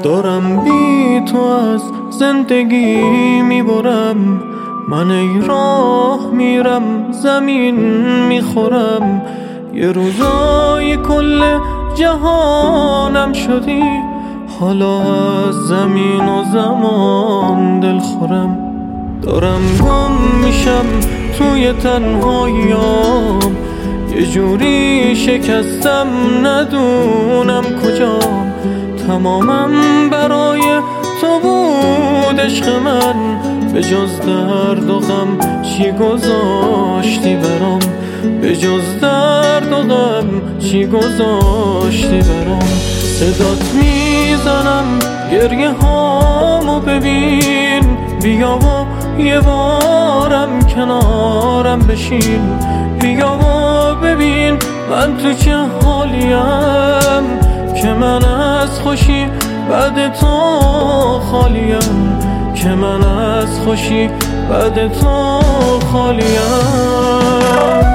دارم بی تو از زندگی میبرم، من ای راه میرم زمین میخورم. یه روزای کل جهانم شدی، حالا از زمین و زمان دل خورم. دارم گم میشم توی تنهاییام، یه جوری شکستم ندونم کجام. تمامم برای تو بود عشق من، به جز درد و غم چی گذاشتی برام؟ به جز درد و غم چی گذاشتی برام؟ صدات میزنم گریه هامو ببین، بیا و یه بارم کنارم بشین. بیا و ببین من تو چه حالیم، که من از خوشی بعد تو خالیم، که من از خوشی بعد تو خالیم.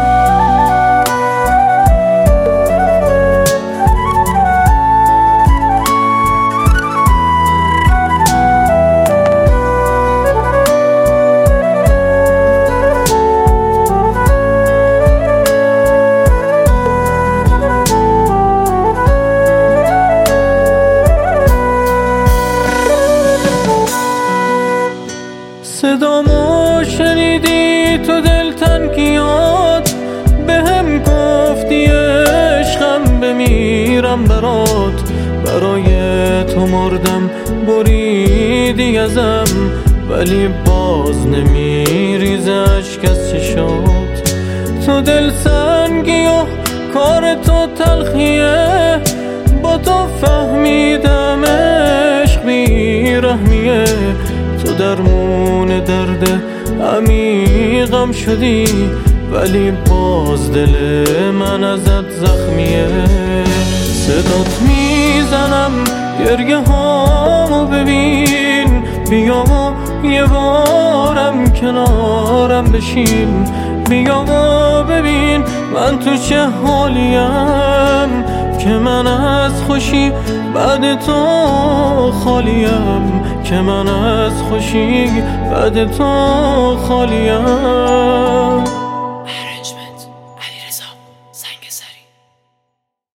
صدامو شنیدی تو دلتنگیات، بهم گفتی عشقم بمیرم برات. برای تو مردم بریدی ازم، ولی باز نمیریزه اشک از چشات. تو دل سنگی و کار تو تلخیه، با تو فهمیدم عشق بیرحمیه. تو درمون درد عمیقم شدی، ولی باز دل من ازت زخمیه. صدات میزنم گریه هامو ببین، بیا و یه بارم کنارم بشین. بیا و ببین من تو چه حالیم، که من از خوشی بعد تو خالیم، که من از خوشی بعد تو خالیم.